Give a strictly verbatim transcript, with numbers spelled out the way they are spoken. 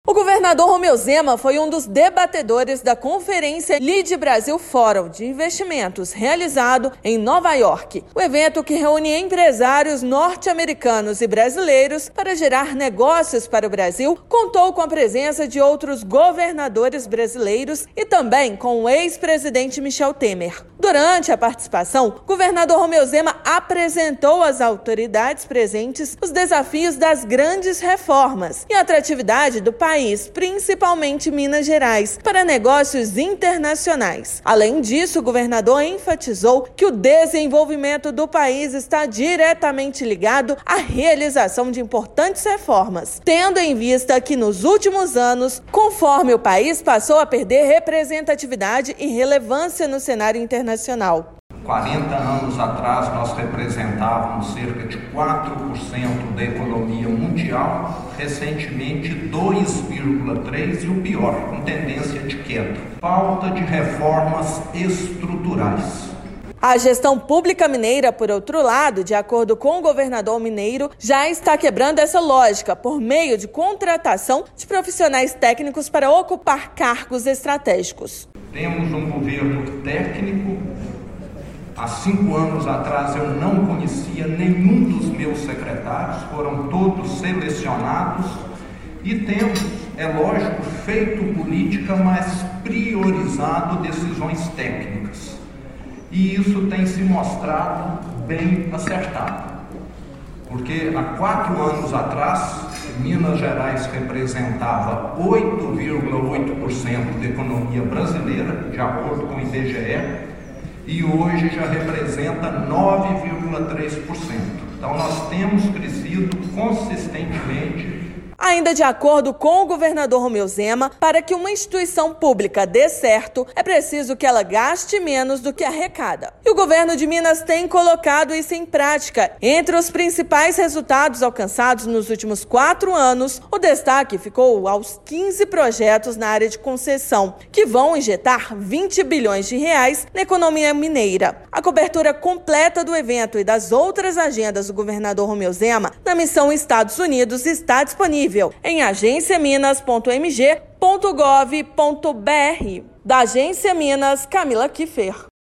O governador Romeu Zema foi um dos debatedores da conferência Lead Brasil Fórum de Investimentos, realizado em Nova York. O evento, que reúne empresários norte-americanos e brasileiros para gerar negócios para o Brasil, contou com a presença de outros governadores brasileiros e também com o ex-presidente Michel Temer. Durante a participação, o governador Romeu Zema apresentou às autoridades presentes os desafios das grandes reformas e a atratividade do país, principalmente Minas Gerais, para negócios internacionais. Além disso, o governador enfatizou que o desenvolvimento do país está diretamente ligado à realização de importantes reformas, tendo em vista que nos últimos anos, conforme o país passou a perder representatividade e relevância no cenário internacional. quarenta anos atrás, nós representávamos cerca de quatro por cento da economia mundial, recentemente dois vírgula três por cento e o pior, com tendência de queda. Falta de reformas estruturais. A gestão pública mineira, por outro lado, de acordo com o governador mineiro, já está quebrando essa lógica por meio de contratação de profissionais técnicos para ocupar cargos estratégicos. Temos um governo técnico. Há cinco anos atrás eu não conhecia nenhum dos meus secretários, foram todos selecionados e temos, é lógico, feito política, mas priorizado decisões técnicas. E isso tem se mostrado bem acertado, porque há quatro anos atrás, Minas Gerais representava oito vírgula oito por cento da economia brasileira, de acordo com o I B G E, e hoje já representa nove vírgula três por cento. Então nós temos crescido consistentemente. Ainda de acordo com o governador Romeu Zema, para que uma instituição pública dê certo, é preciso que ela gaste menos do que arrecada. E o governo de Minas tem colocado isso em prática. Entre os principais resultados alcançados nos últimos quatro anos, o destaque ficou aos quinze projetos na área de concessão, que vão injetar vinte bilhões de reais na economia mineira. A cobertura completa do evento e das outras agendas do governador Romeu Zema na missão Estados Unidos está disponível em agência minas ponto m g ponto gov ponto b r. Da Agência Minas, Camila Kiffer.